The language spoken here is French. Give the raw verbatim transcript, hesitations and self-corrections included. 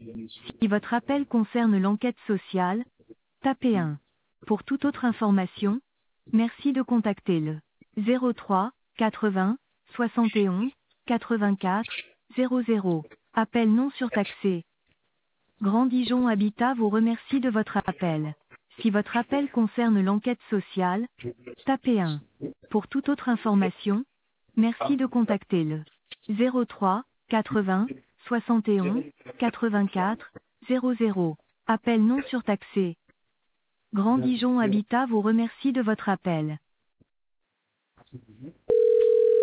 Si votre appel concerne l'enquête sociale, tapez un. Pour toute autre information, merci de contacter le zéro trois quatre-vingts soixante et onze quatre-vingt-quatre zéro zéro. Appel non surtaxé. Grand Dijon Habitat vous remercie de votre appel. Si votre appel concerne l'enquête sociale, tapez un. Pour toute autre information, merci de contacter le zéro trois quatre-vingts soixante et onze quatre-vingt-quatre zéro zéro. Appel non surtaxé. Grand Dijon Habitat vous remercie de votre appel.